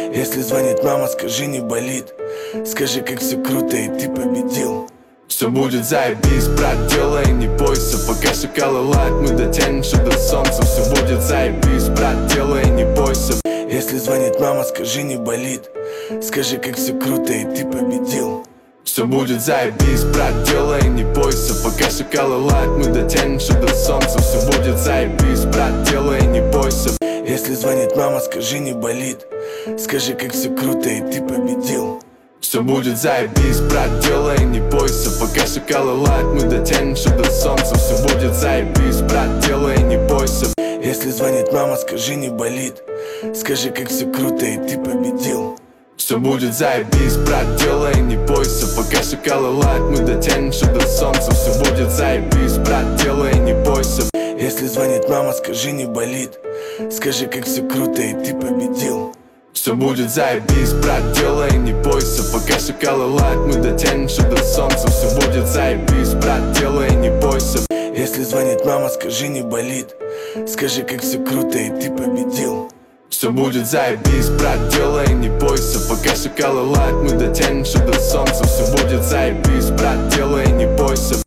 Если звонит мама, скажи, не болит. Скажи, как все круто и ты победил. Все будет заебись, брат, делай, не бойся. Пока шакалы лают, мы дотянемся до солнца. Все будет заебись, брат, делай, не бойся. Если звонит мама, скажи, не болит. Скажи, как все круто и ты победил. Все будет заебись, брат, делай, не бойся. Пока шакалы лают, мы дотянемся до солнца. Все будет заебись, брат, делай, не бойся. Если звонит мама, скажи, не болит. Скажи, как все круто и ты победил. Все будет заебись, брат, делай, не бойся. Пока шакалы лают, мы дотянемся до солнца. Все будет заебись, брат, делай, не бойся. Если звонит мама, скажи, не болит. Скажи, как все круто и ты победил. Все будет заебись, брат, делай, не бойся. Пока шакалы лают, мы дотянемся до солнца. Все будет заебись, брат, делай, не бойся. Если звонит мама, скажи, не болит. Скажи, как все круто и ты победил. Все будет заебись, брат, делай, не бойся. Пока шакалы лают, мы дотянемся до солнца. Все будет заебись, брат, делай, не бойся. Если звонит мама, скажи, не болит. Скажи, как все круто и ты победил. Все будет заебись, брат, делай, не бойся. Пока шакалы лают, мы дотянемся до солнца. Все будет заебись, брат,